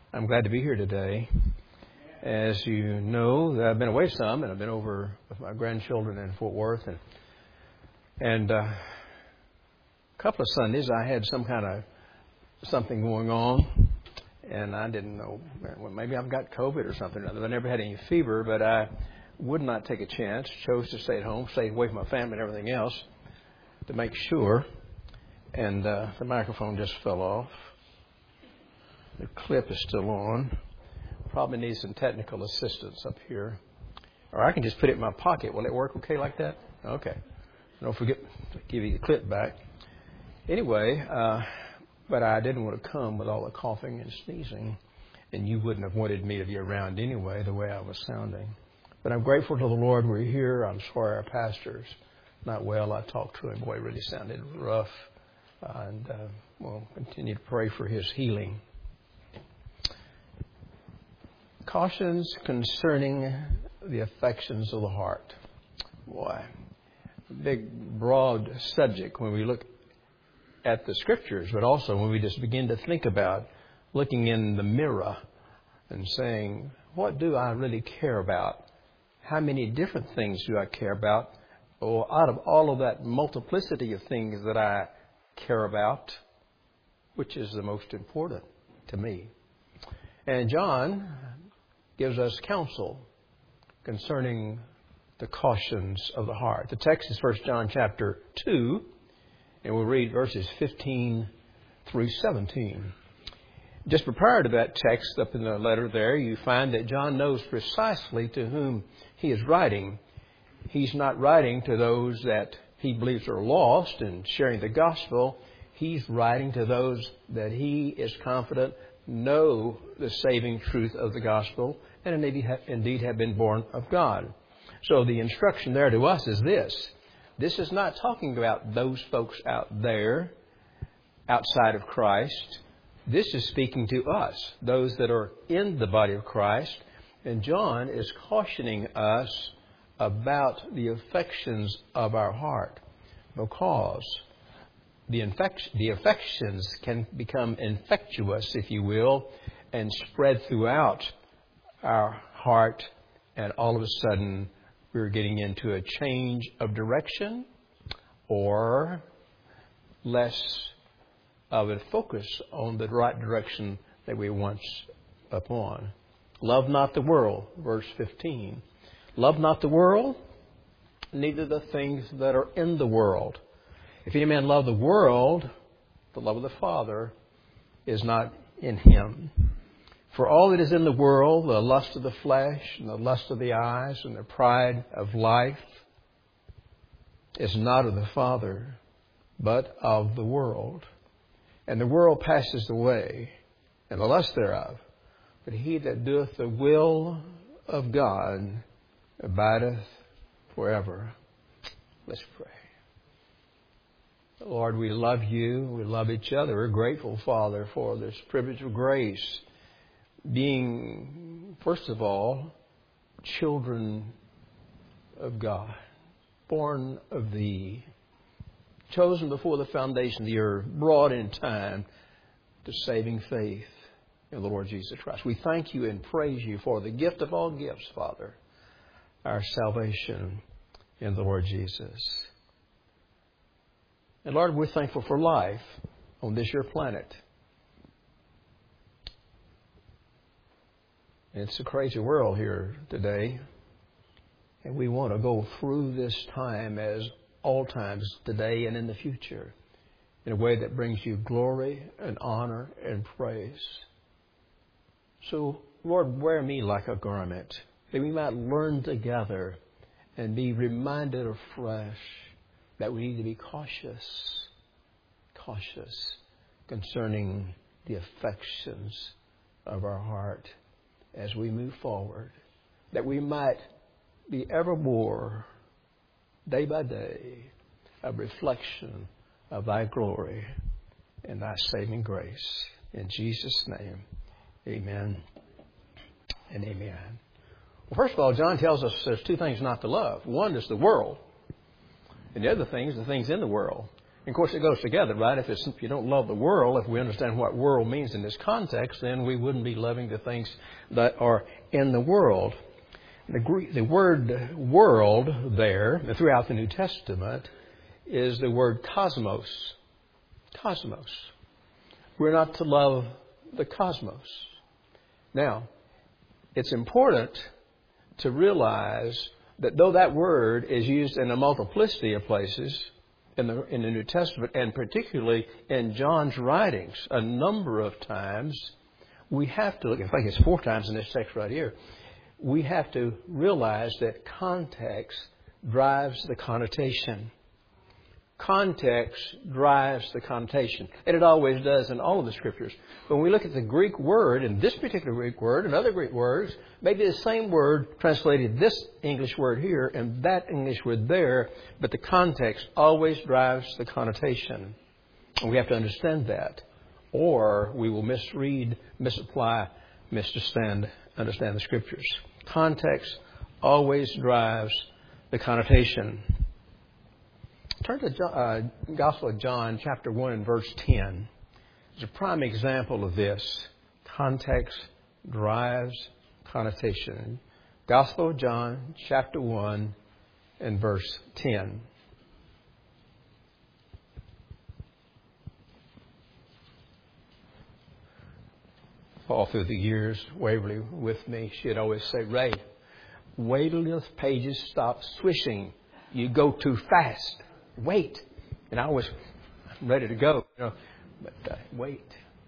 I'm glad to be here today. As you know, I've been away some, and I've been over with my grandchildren in Fort Worth, and a couple of Sundays I had some kind of something going on, and I didn't know. Well, maybe I've got COVID or something. I never had any fever, but I would not take a chance. Chose to stay at home, stay away from my family and everything else to make sure. And the microphone just fell off. The clip is still on. Probably need some technical assistance up here. Or I can just put it in my pocket. Will it work okay like that? Okay. Don't forget to give you the clip back. Anyway, but I didn't want to come with all the coughing and sneezing. And you wouldn't have wanted me to be around anyway, the way I was sounding. But I'm grateful to the Lord we're here. I'm sorry our pastor's not well. I talked to him. Boy, it really sounded rough. And we'll continue to pray for his healing. Cautions concerning the affections of the heart. Boy, a big, broad subject when we look at the Scriptures, but also when we just begin to think about looking in the mirror and saying, what do I really care about? How many different things do I care about? Or out of all of that multiplicity of things that I care about, which is the most important to me? And John gives us counsel concerning the cautions of the heart. The text is 1 John chapter 2, and we'll read verses 15 through 17. Just prior to that text up in the letter there, you find that John knows precisely to whom he is writing. He's not writing to those that he believes are lost and sharing the gospel. He's writing to those that he is confident know the saving truth of the gospel and indeed have been born of God. So the instruction there to us is this. This is not talking about those folks out there outside of Christ. This is speaking to us, those that are in the body of Christ. And John is cautioning us about the affections of our heart, because the affections can become infectious, if you will, and spread throughout our heart, and all of a sudden we're getting into a change of direction or less of a focus on the right direction that we once upon. Love not the world, verse 15. Love not the world, neither the things that are in the world. If any man love the world, the love of the Father is not in him. For all that is in the world, the lust of the flesh and the lust of the eyes and the pride of life, is not of the Father, but of the world. And the world passes away, and the lust thereof. But he that doeth the will of God abideth forever. Let's pray. Lord, we love you. We love each other. We're grateful, Father, for this privilege of grace. Being, first of all, children of God, born of Thee, chosen before the foundation of the earth, brought in time to saving faith in the Lord Jesus Christ. We thank you and praise you for the gift of all gifts, Father, our salvation in the Lord Jesus. And Lord, we're thankful for life on this your planet. It's a crazy world here today. And we want to go through this time as all times today and in the future in a way that brings you glory and honor and praise. So, Lord, wear me like a garment, that we might learn together and be reminded afresh that we need to be cautious concerning the affections of our heart as we move forward, that we might be evermore, day by day, a reflection of Thy glory and Thy saving grace. In Jesus' name, amen and amen. Well, first of all, John tells us there's two things not to love. One is the world, and the other thing is the things in the world. And of course, it goes together, right? If you don't love the world, if we understand what world means in this context, then we wouldn't be loving the things that are in the world. The word world there, throughout the New Testament, is the word cosmos. Cosmos. We're not to love the cosmos. Now, it's important to realize that though that word is used in a multiplicity of places in the New Testament, and particularly in John's writings, a number of times, we have to look, in fact, it's 4 times in this text right here, we have to realize that context drives the connotation. Context drives the connotation. And it always does in all of the Scriptures. When we look at the Greek word, and this particular Greek word and other Greek words, maybe the same word translated this English word here and that English word there, but the context always drives the connotation. And we have to understand that. Or we will misread, misapply, understand the Scriptures. Context always drives the connotation. Turn to Gospel of John, chapter 1 and verse 10. It's a prime example of this. Context drives connotation. Gospel of John, chapter 1 and verse 10. All through the years, Waverly with me, she'd always say, Ray, wait till the pages stop swishing. You go too fast. Wait. And I was ready to go, but wait.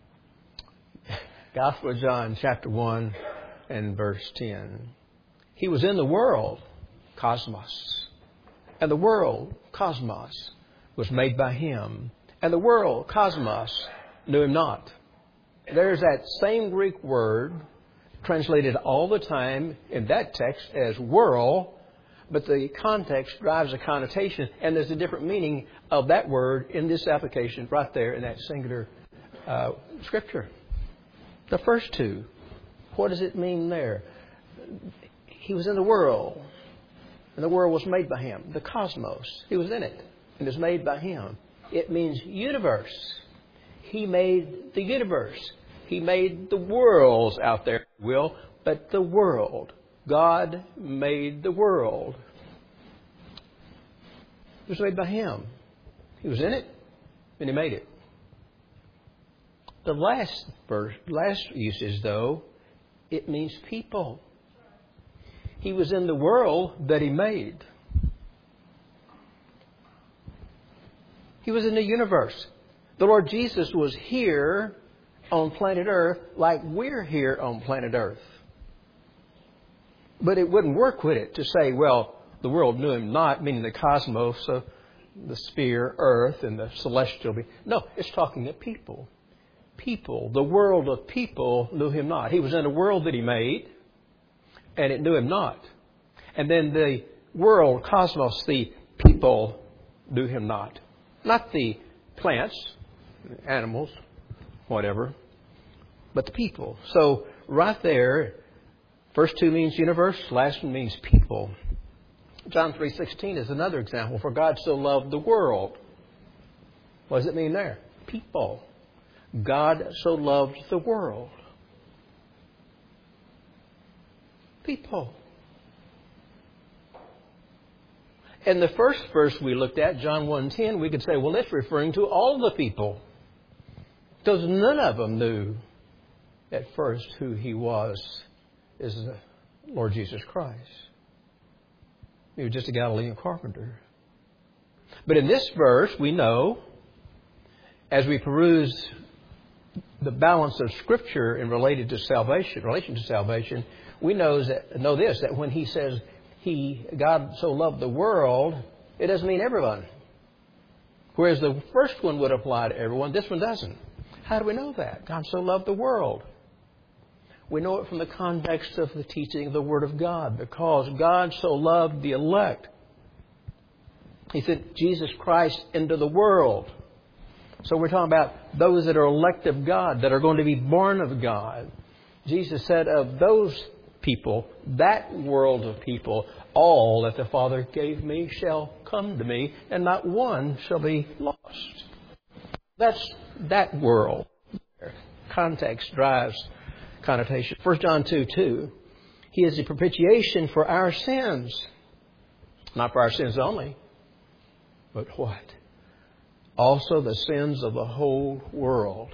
Gospel of John, chapter 1 and verse 10. He was in the world, cosmos. And the world, cosmos, was made by Him. And the world, cosmos, knew Him not. There's that same Greek word translated all the time in that text as world, but the context drives a connotation, and there's a different meaning of that word in this application right there in that singular Scripture. The first two, what does it mean there? He was in the world, and the world was made by Him. The cosmos, He was in it, and it was made by Him. It means universe. He made the universe. He made the worlds out there, but the world. God made the world. It was made by Him. He was in it, and He made it. The last usage, though, it means people. He was in the world that He made. He was in the universe. The Lord Jesus was here on planet Earth like we're here on planet Earth. But it wouldn't work with it to say, well, the world knew Him not, meaning the cosmos, the sphere, Earth, and the celestial being. No, it's talking of people. People, the world of people knew Him not. He was in a world that He made, and it knew Him not. And then the world, cosmos, the people knew Him not. Not the plants, animals, whatever, but the people. So right there, first two means universe, last one means people. John 3:16 is another example. For God so loved the world. What does it mean there? People. God so loved the world. People. In the first verse we looked at, John 1:10, we could say, well, it's referring to all the people. Because none of them knew at first who He was as the Lord Jesus Christ. He was just a Galilean carpenter. But in this verse, we know, as we peruse the balance of Scripture in relation to salvation, we know this, that when He says God so loved the world, it doesn't mean everyone. Whereas the first one would apply to everyone, this one doesn't. How do we know that? God so loved the world. We know it from the context of the teaching of the Word of God, because God so loved the elect. He sent Jesus Christ into the world. So we're talking about those that are elect of God, that are going to be born of God. Jesus said of those people, that world of people, all that the Father gave me shall come to me, and not one shall be lost. That's that world. Context drives connotation. 1 John 2:2. He is the propitiation for our sins. Not for our sins only, but what? Also the sins of the whole world.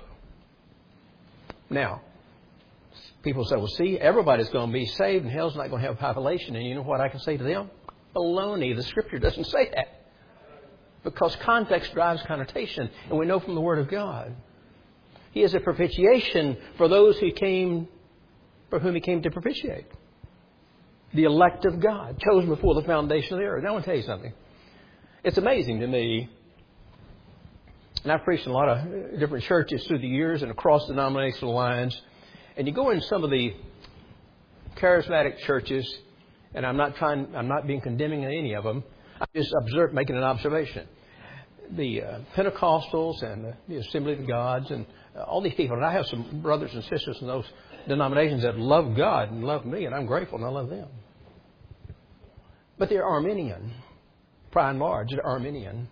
Now, people say, well, see, everybody's going to be saved and hell's not going to have a population. And you know what I can say to them? Baloney. The Scripture doesn't say that. Because context drives connotation. And we know from the Word of God. He is a propitiation for those for whom He came to propitiate. The elect of God, chosen before the foundation of the earth. Now I want to tell you something. It's amazing to me, and I've preached in a lot of different churches through the years and across denominational lines, and you go in some of the charismatic churches, and I'm not being condemning of any of them. I'm just making an observation. The Pentecostals and the Assembly of Gods and all these people, and I have some brothers and sisters in those denominations that love God and love me, and I'm grateful and I love them. But they're Arminian. By and large, they're Arminian.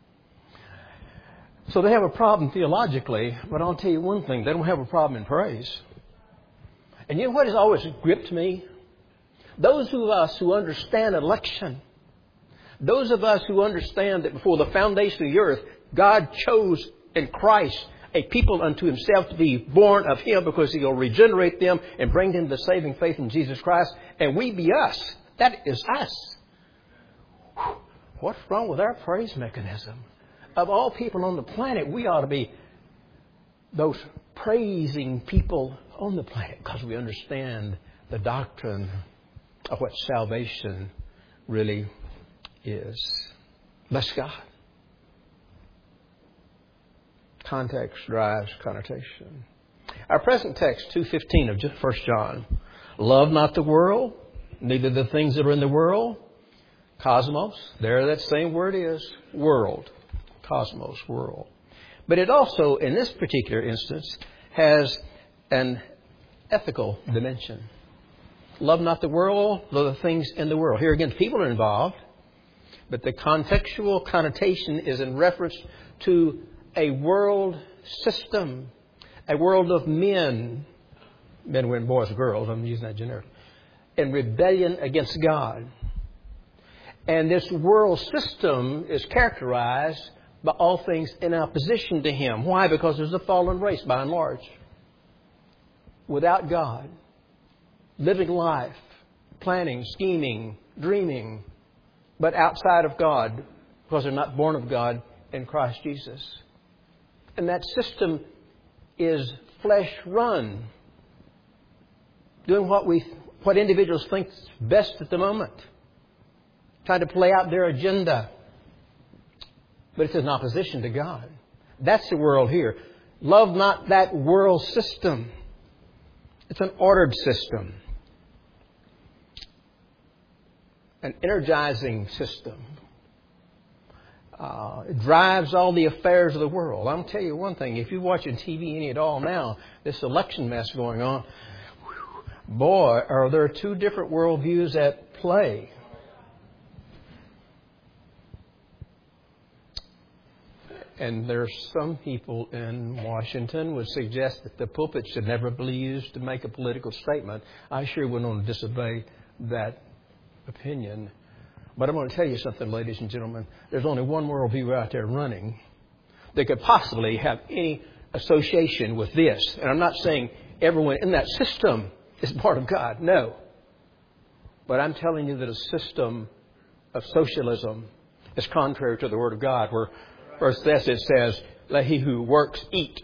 So they have a problem theologically, but I'll tell you one thing, they don't have a problem in praise. And you know what has always gripped me? Those of us who understand election, those of us who understand that before the foundation of the earth, God chose in Christ a people unto Himself to be born of Him because He'll regenerate them and bring them to saving faith in Jesus Christ. And we be us. That is us. What's wrong with our praise mechanism? Of all people on the planet, we ought to be those praising people on the planet because we understand the doctrine of what salvation really is. Bless God. Context drives connotation. Our present text, 2:15 of 1 John. Love not the world, neither the things that are in the world. Cosmos, there that same word is, world. Cosmos, world. But it also, in this particular instance, has an ethical dimension. Love not the world, nor the things in the world. Here again, people are involved, but the contextual connotation is in reference to a world system, a world of men, women, boys, girls, I'm using that generically, in rebellion against God. And this world system is characterized by all things in opposition to Him. Why? Because there's a fallen race, by and large. Without God, living life, planning, scheming, dreaming, but outside of God, because they're not born of God in Christ Jesus. And that system is flesh-run, doing what individuals think is best at the moment, trying to play out their agenda. But it's in opposition to God. That's the world here. Love not that world system. It's an ordered system. An energizing system. It drives all the affairs of the world. I'm going to tell you one thing. If you're watching TV any at all now, this election mess going on, boy, are there two different worldviews at play. And there's some people in Washington would suggest that the pulpit should never be used to make a political statement. I sure wouldn't want to disobey that opinion. But I'm going to tell you something, ladies and gentlemen. There's only one worldview out there running that could possibly have any association with this. And I'm not saying everyone in that system is part of God. No. But I'm telling you that a system of socialism is contrary to the Word of God, where Verse this, it says, let he who works eat.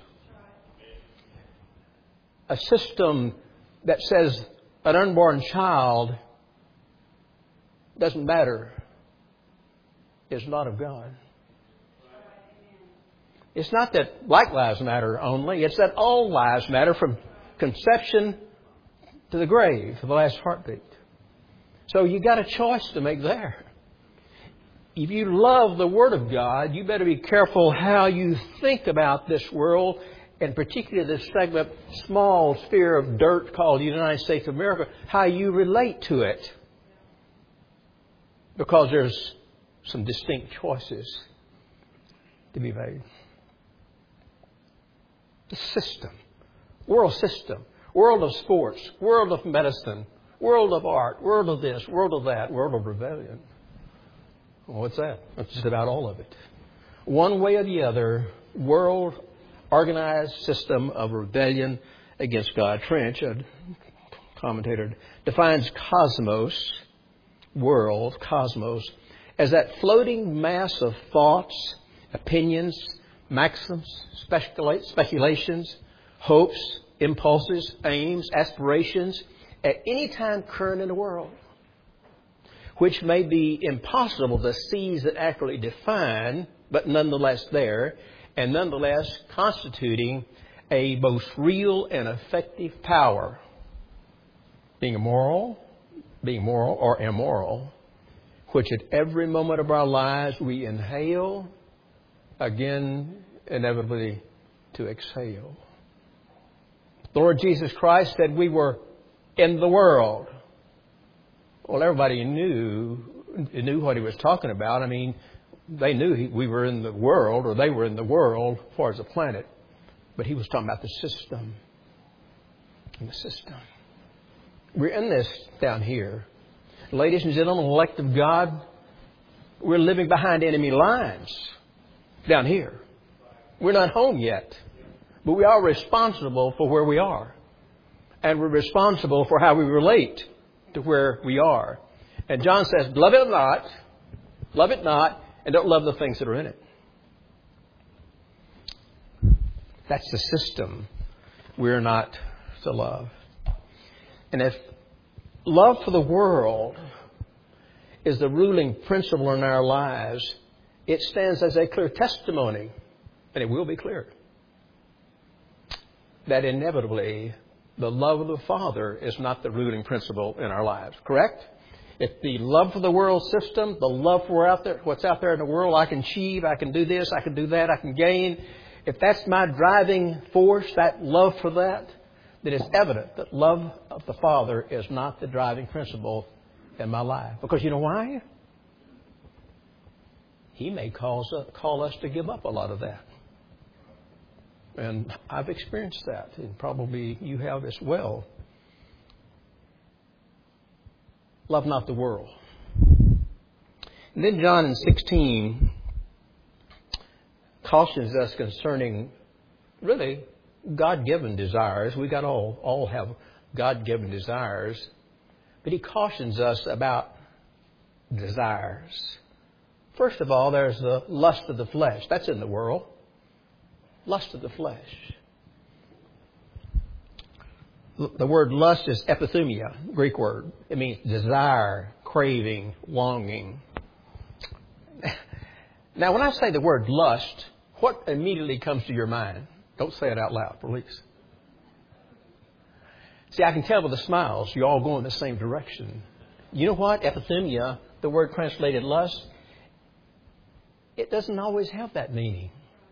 A system that says an unborn child doesn't matter is not of God. It's not that Black lives matter only. It's that all lives matter from conception to the grave, to the last heartbeat. So you got a choice to make there. If you love the Word of God, you better be careful how you think about this world and particularly this segment, small sphere of dirt called the United States of America, how you relate to it. Because there's some distinct choices to be made. The system, world of sports, world of medicine, world of art, world of this, world of that, world of rebellion. Well, what's that? That's just about all of it. One way or the other, world organized system of rebellion against God. Trench, a commentator, defines cosmos, as that floating mass of thoughts, opinions, maxims, speculations, hopes, impulses, aims, aspirations, at any time current in the world, which may be impossible to seize and accurately define, but nonetheless there, and nonetheless constituting a most real and effective power, being moral or immoral, which at every moment of our lives we inhale, again, inevitably to exhale. The Lord Jesus Christ said we were in the world. Well, everybody knew what he was talking about. I mean, they knew we were in the world, or they were in the world as far as the planet. But he was talking about the system. And the system. We're in this down here. Ladies and gentlemen, elect of God, we're living behind enemy lines down here. We're not home yet. But we are responsible for where we are. And we're responsible for how we relate to where we are. And John says, love it not, and don't love the things that are in it. That's the system we're not to love. And if love for the world is the ruling principle in our lives, it stands as a clear testimony, and it will be clear, that inevitably the love of the Father is not the ruling principle in our lives. Correct? If the love for the world system, the love for what's out there in the world, I can achieve, I can do this, I can do that, I can gain. If that's my driving force, that love for that, then it's evident that love of the Father is not the driving principle in my life. Because you know why? He may call us to give up a lot of that. And I've experienced that, and probably you have as well. Love not the world. And then John in 16 cautions us concerning really God-given desires. We got all have God-given desires. But he cautions us about desires. First of all, there's the lust of the flesh. That's in the world. Lust of the flesh. The word lust is epithumia, Greek word. It means desire, craving, longing. Now, when I say the word lust, what immediately comes to your mind? Don't say it out loud, please. See, I can tell by the smiles, you all go in the same direction. You know what? Epithumia, the word translated lust, it doesn't always have that meaning.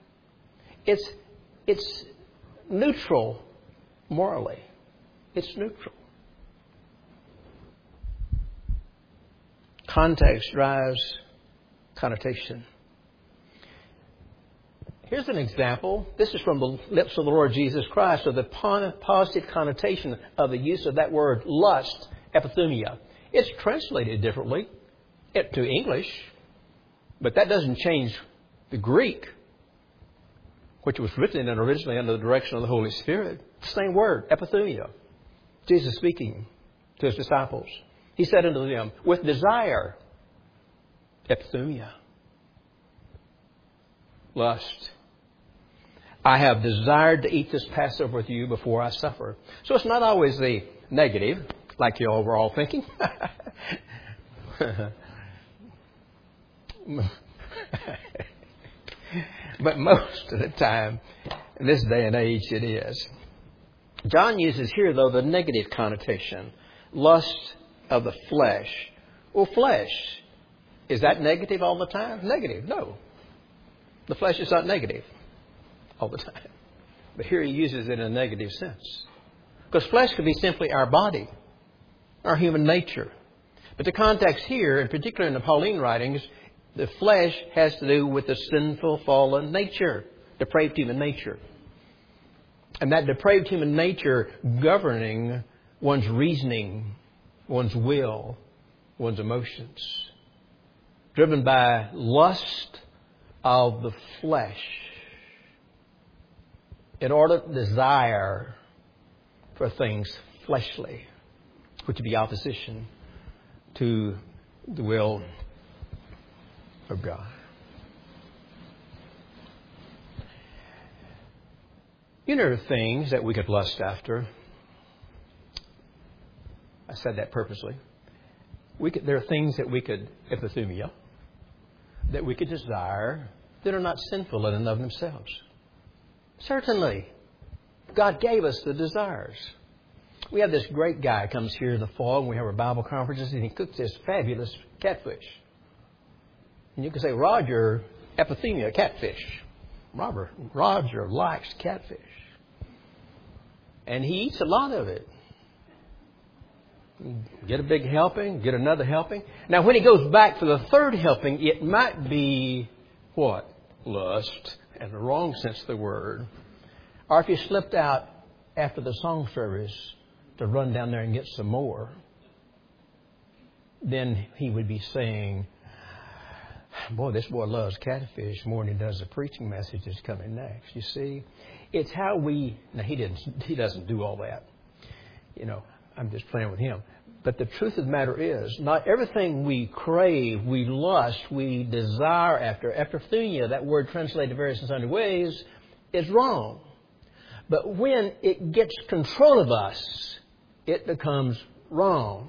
It's neutral morally. It's neutral. Context drives connotation. Here's an example. This is from the lips of the Lord Jesus Christ of the positive connotation of the use of that word lust, epithumia. It's translated differently to English, but that doesn't change the Greek, which was written in originally under the direction of the Holy Spirit. Same word, epithumia. Jesus speaking to his disciples. He said unto them, with desire, epithumia, lust. I have desired to eat this Passover with you before I suffer. So it's not always the negative, like you all were all thinking. But most of the time, in this day and age, it is. John uses here, though, the negative connotation. Lust of the flesh. Well, flesh, is that negative all the time? Negative, no. The flesh is not negative all the time. But here he uses it in a negative sense. Because flesh could be simply our body, our human nature. But the context here, in particular in the Pauline writings, the flesh has to do with the sinful, fallen nature, depraved human nature. And that depraved human nature governing one's reasoning, one's will, one's emotions. Driven by lust of the flesh. Inordinate desire for things fleshly, which would be opposition to the will of God. You know, things that we could lust after. I said that purposely. There are things that we could, epithumia, that we could desire that are not sinful in and of themselves. Certainly. God gave us the desires. We have this great guy comes here in the fall and we have our Bible conferences and he cooks this fabulous catfish. And you can say, Roger, epithumia, catfish. Roger likes catfish. And he eats a lot of it. Get a big helping, get another helping. Now when he goes back for the third helping, it might be what? Lust, in the wrong sense of the word. Or if you slipped out after the song service to run down there and get some more, then he would be saying, boy, this boy loves catfish more than he does the preaching message that's coming next. You see, it's how we... Now, he doesn't do all that. You know, I'm just playing with him. But the truth of the matter is, not everything we crave, we lust, we desire after. Epithumia, that word translated various and sundry ways, is wrong. But when it gets control of us, it becomes wrong.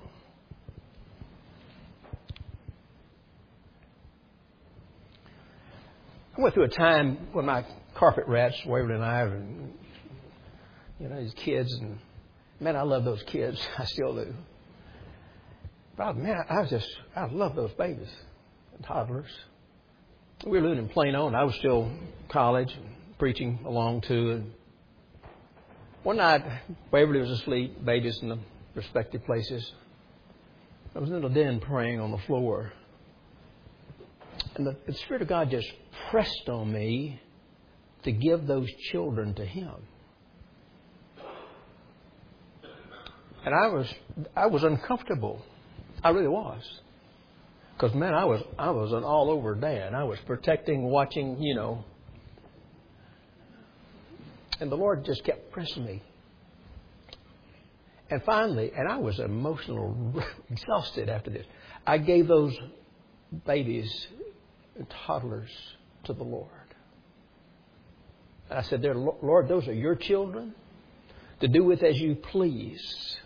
I went through a time when my carpet rats, Waverly and I, and, you know, these kids, and man, I love those kids. I still do. But man, I love those babies and toddlers. We were living in Plano, and I was still in college and preaching along too. And one night, Waverly was asleep, babies in the respective places. I was in the den praying on the floor. And the Spirit of God just pressed on me to give those children to Him. And I was uncomfortable. I really was. Because, man, I was an all-over dad. I was protecting, watching, you know. And the Lord just kept pressing me. And finally, and I was emotional, exhausted after this, I gave those babies and toddlers to the Lord. And I said, Lord, those are your children to do with as you please.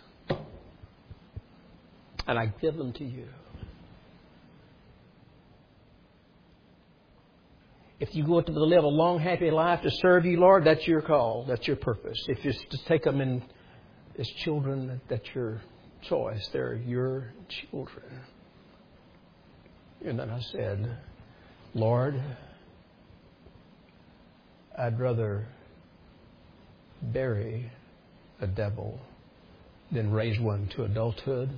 And I give them to you. If you want to live a long, happy life to serve you, Lord, that's your call. That's your purpose. If you just take them in as children, that's your choice. They're your children. And then I said, Lord, I'd rather bury a devil than raise one to adulthood.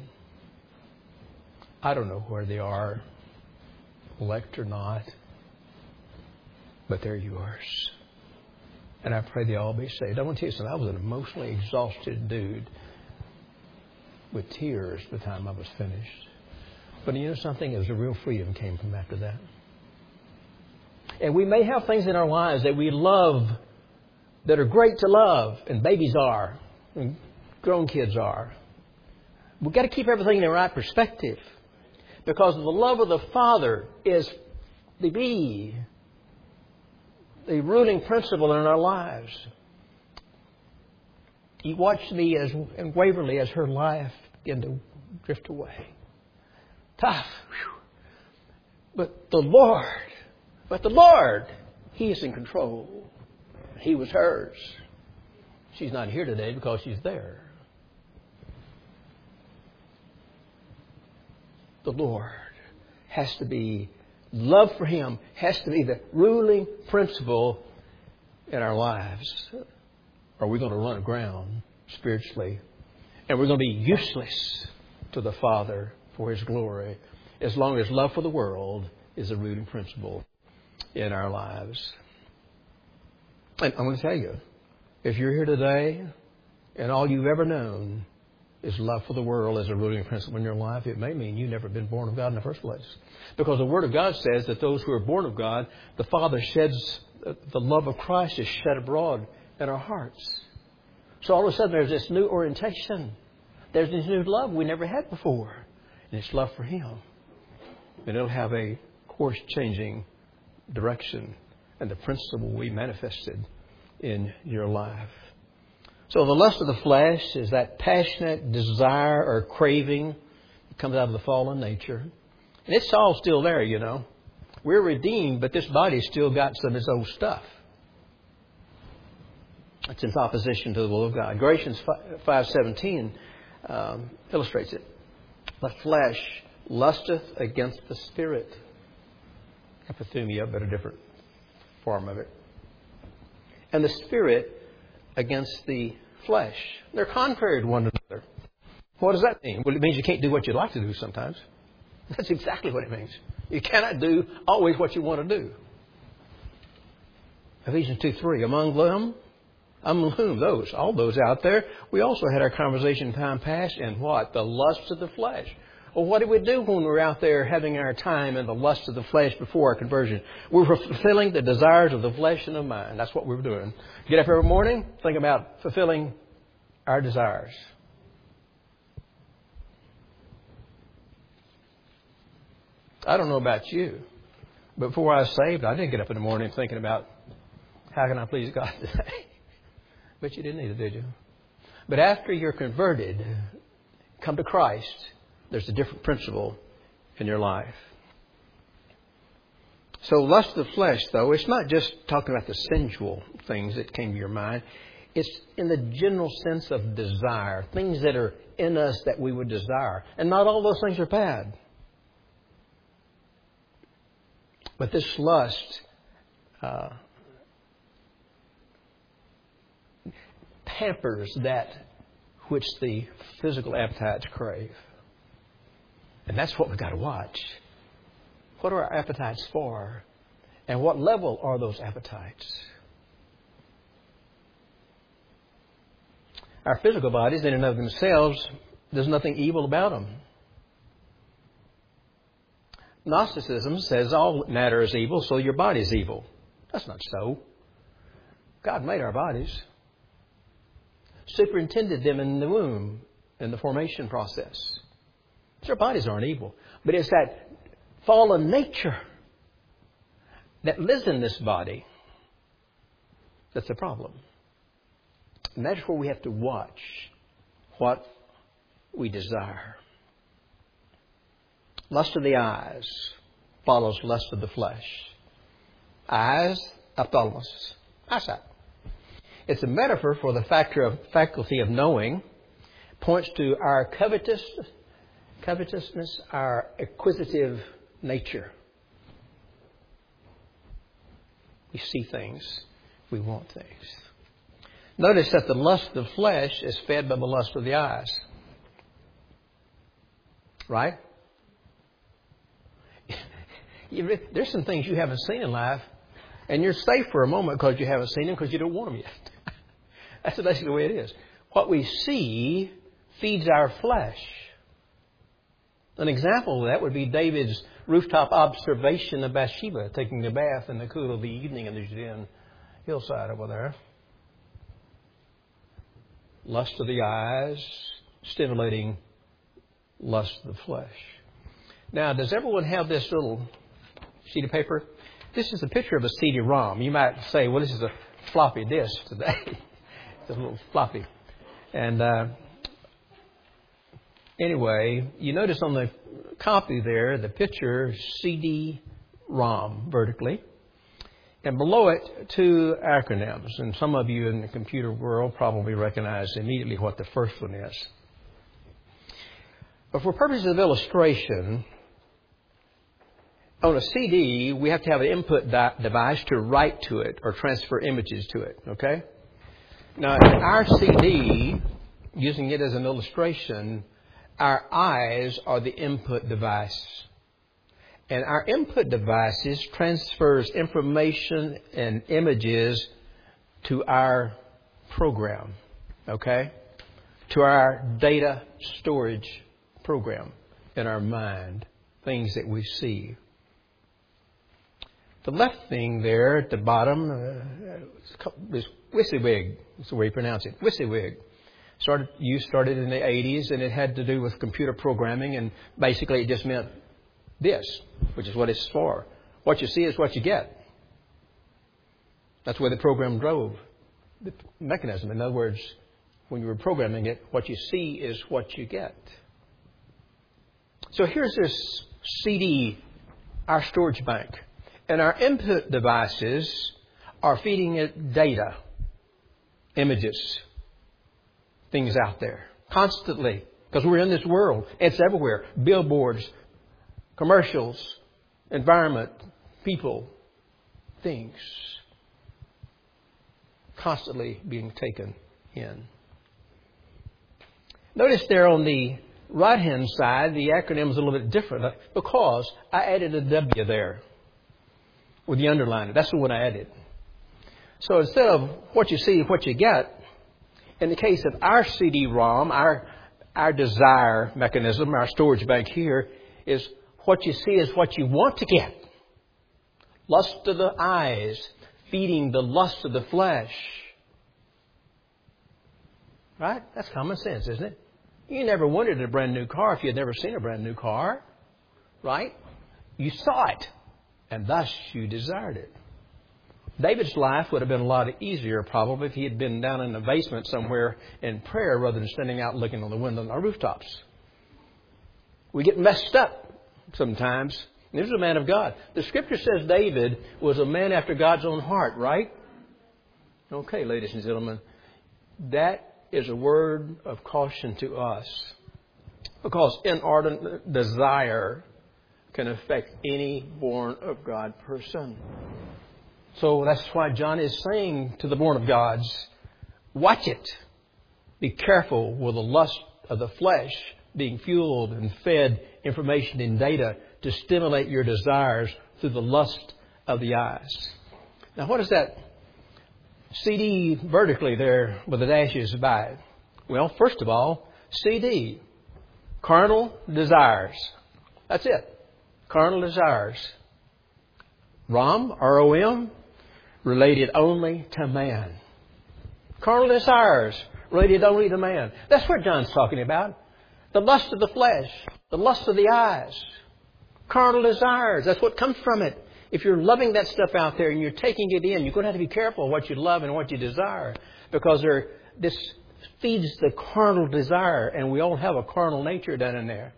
I don't know where they are, elect or not, but they're yours. And I pray they all be saved. I want to tell you something. I was an emotionally exhausted dude with tears by the time I was finished. But you know something? It was a real freedom came from after that. And we may have things in our lives that we love that are great to love, and babies are, and grown kids are. We've got to keep everything in the right perspective. Because the love of the Father is the ruling principle in our lives. You watched me and Waverly as her life began to drift away. Tough. But the Lord, He is in control. He was hers. She's not here today because she's there. The Lord has to be, love for Him has to be the ruling principle in our lives. or we're going to run aground spiritually. And we're going to be useless to the Father for His glory as long as love for the world is a rooting principle in our lives. And I'm going to tell you, if you're here today and all you've ever known is love for the world as a rooting principle in your life, it may mean you've never been born of God in the first place. Because the Word of God says that those who are born of God, the Father sheds, the love of Christ is shed abroad in our hearts. So all of a sudden there's this new orientation. There's this new love we never had before. And it's love for Him. And it'll have a course-changing direction and the principle we manifested in your life. So the lust of the flesh is that passionate desire or craving that comes out of the fallen nature. And it's all still there, you know. We're redeemed, but this body's still got some of its old stuff. It's in opposition to the will of God. Galatians 5:17 illustrates it. The flesh lusteth against the Spirit. Epithumia, but a different form of it. And the Spirit against the flesh. They're contrary to one another. What does that mean? Well, it means you can't do what you'd like to do sometimes. That's exactly what it means. You cannot do always what you want to do. Ephesians 2:3. Among whom those, all those out there, we also had our conversation in time past and what? The lust of the flesh. Well, what did we do when we were out there having our time in the lust of the flesh before our conversion? We were fulfilling the desires of the flesh and of mind. That's what we were doing. Get up every morning, think about fulfilling our desires. I don't know about you, but before I was saved, I didn't get up in the morning thinking about how can I please God today. But you didn't either, did you? But after you're converted, come to Christ, there's a different principle in your life. So lust of the flesh, though, it's not just talking about the sensual things that came to your mind. It's in the general sense of desire, things that are in us that we would desire. And not all those things are bad. But this lust pampers that which the physical appetites crave. And that's what we've got to watch. What are our appetites for? And what level are those appetites? Our physical bodies, in and of themselves, there's nothing evil about them. Gnosticism says all matter is evil, so your body's evil. That's not so. God made our bodies. Superintended them in the womb, in the formation process. So our bodies aren't evil. But it's that fallen nature that lives in this body that's the problem. And that's where we have to watch what we desire. Lust of the eyes follows lust of the flesh. Eyes, ophthalmos, eyesight. It's a metaphor for the faculty of knowing. Points to our covetousness, our acquisitive nature. We see things. We want things. Notice that the lust of the flesh is fed by the lust of the eyes. Right? There's some things you haven't seen in life, and you're safe for a moment because you haven't seen them because you don't want them yet. That's basically the way it is. What we see feeds our flesh. An example of that would be David's rooftop observation of Bathsheba taking a bath in the cool of the evening in the Judean hillside over there. Lust of the eyes, stimulating lust of the flesh. Now, does everyone have this little sheet of paper? This is a picture of a CD-ROM. You might say, well, this is a floppy disk today. It's a little floppy. And anyway, you notice on the copy there, the picture CD-ROM vertically. And below it, two acronyms. And some of you in the computer world probably recognize immediately what the first one is. But for purposes of illustration, on a CD, we have to have an input device to write to it or transfer images to it. Okay? Now, in our CD, using it as an illustration, our eyes are the input device. And our input devices transfers information and images to our program, okay? To our data storage program in our mind, things that we see. The left thing there at the bottom is WYSIWYG. That's the way you pronounce it. WYSIWYG. You started in the 80s, and it had to do with computer programming, and basically it just meant this, which is what it's for. What you see is what you get. That's where the program drove the mechanism. In other words, when you were programming it, what you see is what you get. So here's this CD, our storage bank. And our input devices are feeding it data, images, things out there, constantly. Because we're in this world. It's everywhere. Billboards, commercials, environment, people, things. Constantly being taken in. Notice there on the right-hand side, the acronym is a little bit different because I added a W there with the underliner. That's the one I added. So instead of what you see, what you get, in the case of our CD-ROM, our desire mechanism, our storage bank here, is what you see is what you want to get. Lust of the eyes, feeding the lust of the flesh. Right? That's common sense, isn't it? You never wanted a brand new car if you had never seen a brand new car. Right? You saw it, and thus you desired it. David's life would have been a lot easier probably if he had been down in the basement somewhere in prayer rather than standing out looking on the window on our rooftops. We get messed up sometimes. This is a man of God. The Scripture says David was a man after God's own heart, right? Okay, ladies and gentlemen, that is a word of caution to us. Because inordinate desire can affect any born of God person. So that's why John is saying to the born of gods, watch it. Be careful with the lust of the flesh being fueled and fed information and data to stimulate your desires through the lust of the eyes. Now, what is that CD vertically there with the dashes by it? Well, first of all, CD, carnal desires. That's it. Carnal desires. ROM, R-O-M, related only to man. Carnal desires, related only to man. That's what John's talking about. The lust of the flesh, the lust of the eyes. Carnal desires, that's what comes from it. If you're loving that stuff out there and you're taking it in, you're going to have to be careful what you love and what you desire. Because this feeds the carnal desire, and we all have a carnal nature down in there.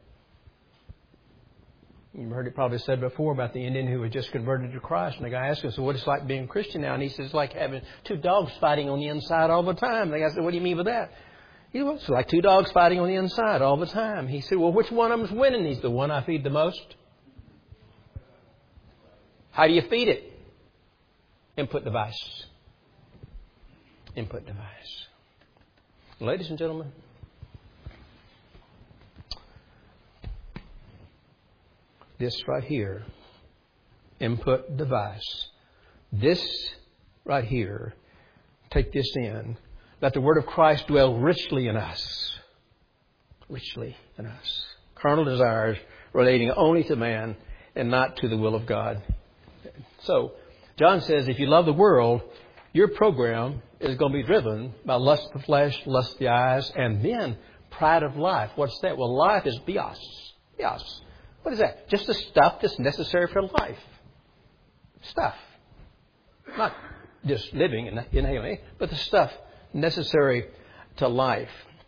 You've heard it probably said before about the Indian who was just converted to Christ. And the guy asked him, so what it's like being a Christian now? And he says, it's like having two dogs fighting on the inside all the time. And the guy said, what do you mean by that? He said, well, it's like two dogs fighting on the inside all the time. He said, well, which one of them's winning? He's the one I feed the most. How do you feed it? Input device. Input device. Ladies and gentlemen, this right here, input device. This right here, take this in. Let the Word of Christ dwell richly in us. Richly in us. Carnal desires relating only to man and not to the will of God. So, John says if you love the world, your program is going to be driven by lust of the flesh, lust of the eyes, and then pride of life. What's that? Well, life is bios. Bios. What is that? Just the stuff that's necessary for life. Stuff. Not just living and inhaling, but the stuff necessary to life.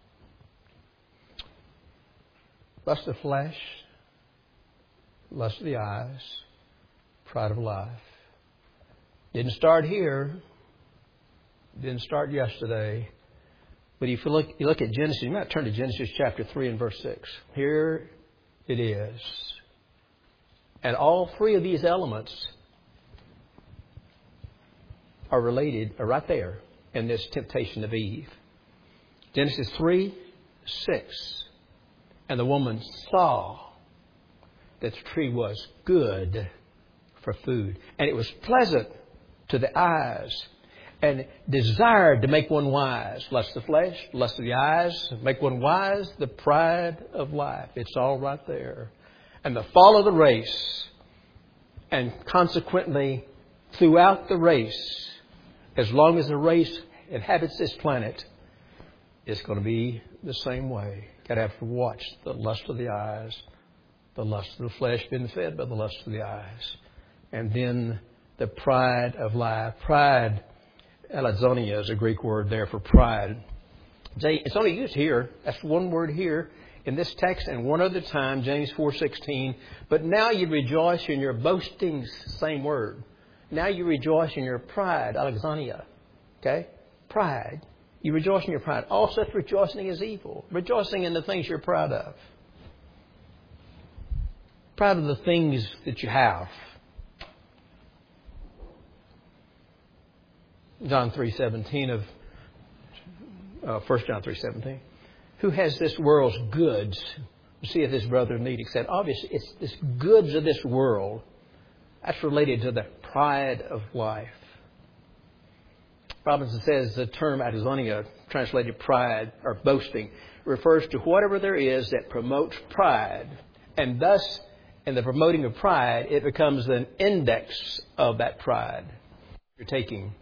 Lust of the flesh, lust of the eyes, pride of life. Didn't start here. Didn't start yesterday. But if you look at Genesis, you might turn to Genesis chapter 3 and verse 6. Here it is. And all three of these elements are related, are right there in this temptation of Eve. Genesis 3:6. And the woman saw that the tree was good for food, and it was pleasant to the eyes, and desired to make one wise. Lust of the flesh, lust of the eyes, make one wise, the pride of life. It's all right there. And the fall of the race, and consequently throughout the race, as long as the race inhabits this planet, it's going to be the same way. Got to have to watch the lust of the eyes, the lust of the flesh being fed by the lust of the eyes. And then the pride of life. Pride, alazonia is a Greek word there for pride. It's only used here. That's one word here in this text and one other time, James 4:16. But now you rejoice in your boastings, same word. Now you rejoice in your pride, alazonia. Okay? Pride. You rejoice in your pride. All such rejoicing is evil. Rejoicing in the things you're proud of. Proud of the things that you have. John 3:17 of 1 John 3:17. Who has this world's goods? See if this brother need except obviously it's this goods of this world. That's related to the pride of life. Robinson says the term alazonia, translated pride or boasting, refers to whatever there is that promotes pride. And thus, in the promoting of pride, it becomes an index of that pride you're taking.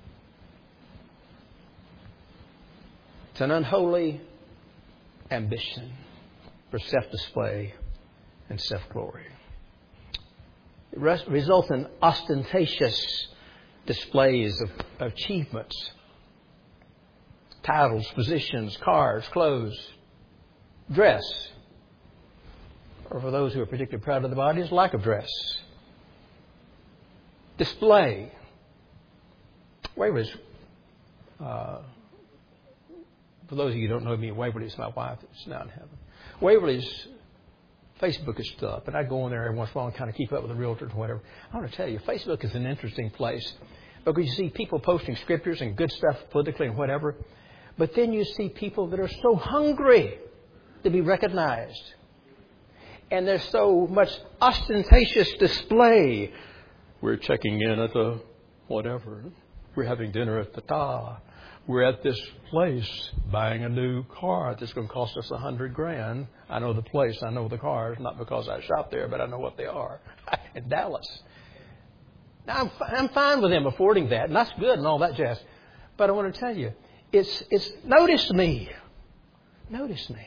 It's an unholy ambition for self-display and self-glory. It results in ostentatious displays of achievements, titles, positions, cars, clothes, dress, or for those who are particularly proud of the bodies, lack of dress. Display. Waverly's, for those of you who don't know me, Waverly's my wife that's now in heaven. Waverly's Facebook is still up, and I go on there every once in a while and kind of keep up with the realtors and whatever. I want to tell you, Facebook is an interesting place because you see people posting scriptures and good stuff politically and whatever, but then you see people that are so hungry to be recognized. And there's so much ostentatious display. We're checking in at the whatever. We're having dinner at the ta. We're at this place buying a new car that's going to cost us $100,000. I know the place. I know the cars, not because I shop there, but I know what they are. In Dallas. Now, I'm fine with them affording that, and that's good and all that jazz. But I want to tell you, it's notice me. Notice me.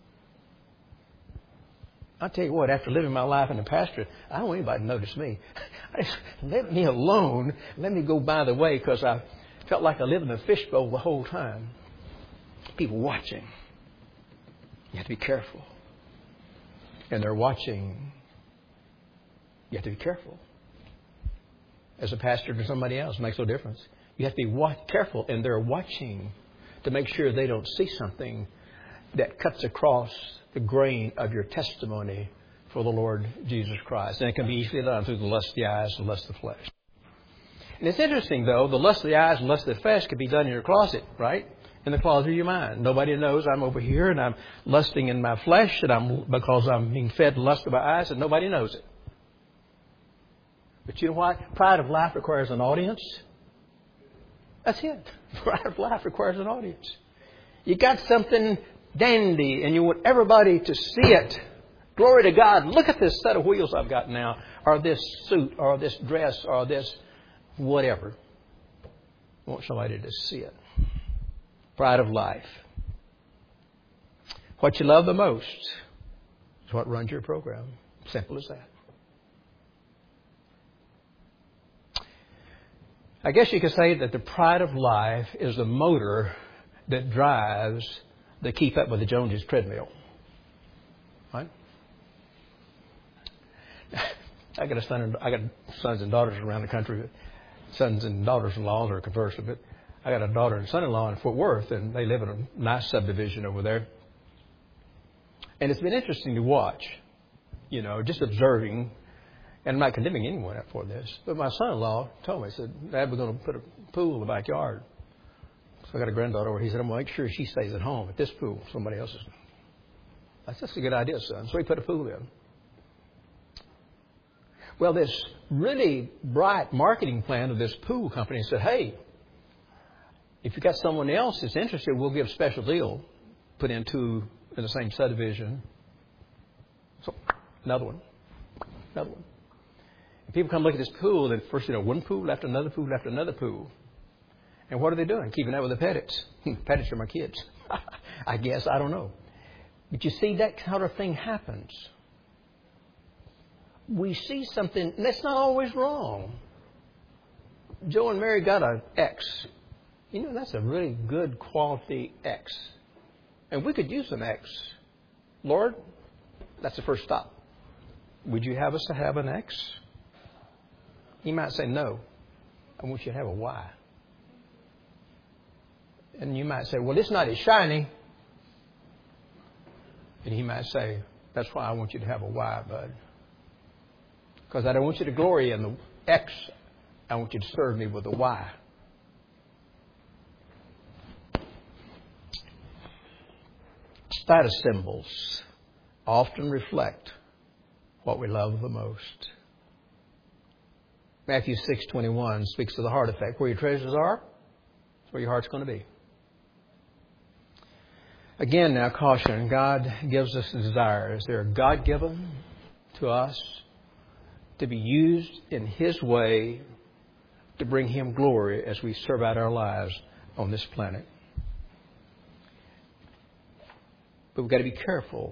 I'll tell you what, after living my life in the pastorate, I don't want anybody to notice me. Let me alone. Let me go by the way because I felt like I lived in a fishbowl the whole time. People watching. You have to be careful. And they're watching. You have to be careful. As a pastor to somebody else, it makes no difference. You have to be careful, and they're watching to make sure they don't see something that cuts across the grain of your testimony for the Lord Jesus Christ. And it can be easily done through the lust of the eyes and the lust of the flesh. And it's interesting, though, the lust of the eyes and lust of the flesh can be done in your closet, right? In the closet of your mind. Nobody knows I'm over here and I'm lusting in my flesh because I'm being fed the lust of my eyes, and nobody knows it. But you know what? Pride of life requires an audience. That's it. Pride of life requires an audience. You got something dandy and you want everybody to see it. Glory to God. Look at this set of wheels I've got now. Or this suit. Or this dress. Or this whatever. You want somebody to see it. Pride of life. What you love the most is what runs your program. Simple as that. I guess you could say that the pride of life is the motor that drives the keep up with the Joneses treadmill. Right? I got sons and daughters around the country. Sons and daughters-in-law are conversant, but I got a daughter and son-in-law in Fort Worth, and they live in a nice subdivision over there. And it's been interesting to watch, just observing. And I'm not condemning anyone for this. But my son-in-law told me, he said, Dad, we're going to put a pool in the backyard. So I got a granddaughter where he said, I'm going to make sure she stays at home at this pool. Somebody else's. That's a good idea, son. So he put a pool in. Well, this really bright marketing plan of this pool company said, hey, if you got someone else that's interested, we'll give a special deal. Put in two in the same subdivision. So another one. And people come look at this pool, and first, one pool after another pool after another pool. And what are they doing? Keeping up with the Pettits. Pettits are my kids. I guess. I don't know. But you see, that kind of thing happens. We see something, and that's not always wrong. Joe and Mary got an X. That's a really good quality X. And we could use an X. Lord, that's the first stop. Would you have us to have an X? He might say, no, I want you to have a Y. And you might say, well, it's not as shiny. And he might say, that's why I want you to have a Y, bud. Because I don't want you to glory in the X. I want you to serve me with a Y. Status symbols often reflect what we love the most. Matthew 6:21 speaks of the heart effect. Where your treasures are, that's where your heart's going to be. Again, now caution. God gives us desires. They're God-given to us to be used in His way to bring Him glory as we serve out our lives on this planet. But we've got to be careful,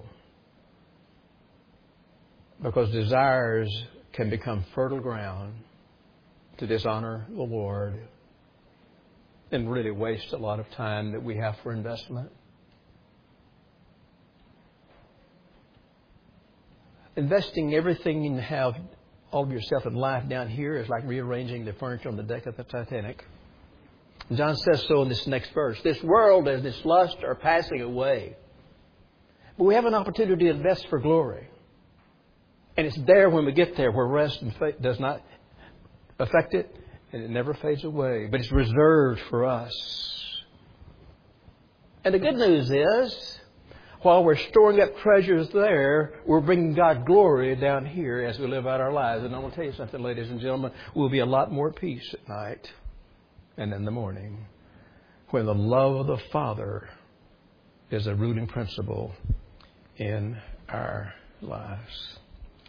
because desires can become fertile ground to dishonor the Lord and really waste a lot of time that we have for investment. Investing everything you have, all of yourself in life down here, is like rearranging the furniture on the deck of the Titanic. John says so in this next verse. This world and this lust are passing away. But we have an opportunity to invest for glory. And it's there when we get there where rest and faith does not affect it, and it never fades away. But it's reserved for us. And the good news is, while we're storing up treasures there, we're bringing God glory down here as we live out our lives. And I want to tell you something, ladies and gentlemen. We'll be a lot more at peace at night and in the morning when the love of the Father is a rooting principle in our lives.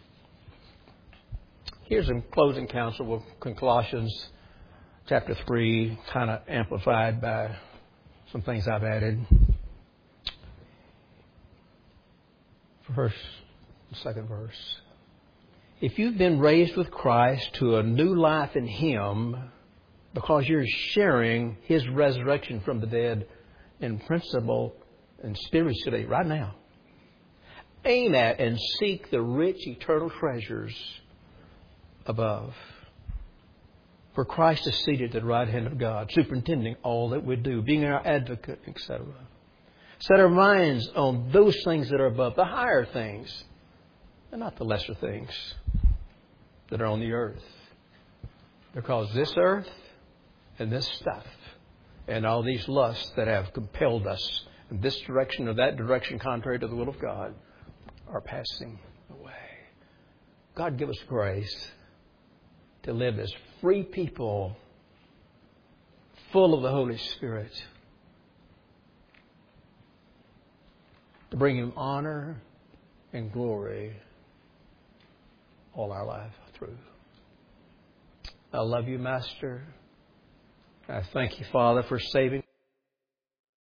Here's some closing counsel from Colossians chapter 3, kind of amplified by some things I've added. Second verse. If you've been raised with Christ to a new life in Him, because you're sharing His resurrection from the dead in principle and spiritually right now, aim at and seek the rich eternal treasures above, where Christ is seated at the right hand of God, superintending all that we do, being our advocate, etc. Set our minds on those things that are above, the higher things, and not the lesser things that are on the earth. Because this earth and this stuff and all these lusts that have compelled us in this direction or that direction contrary to the will of God are passing away. God give us grace to live as free people, full of the Holy Spirit, to bring Him honor and glory all our life through. I love you, Master. I thank you, Father, for saving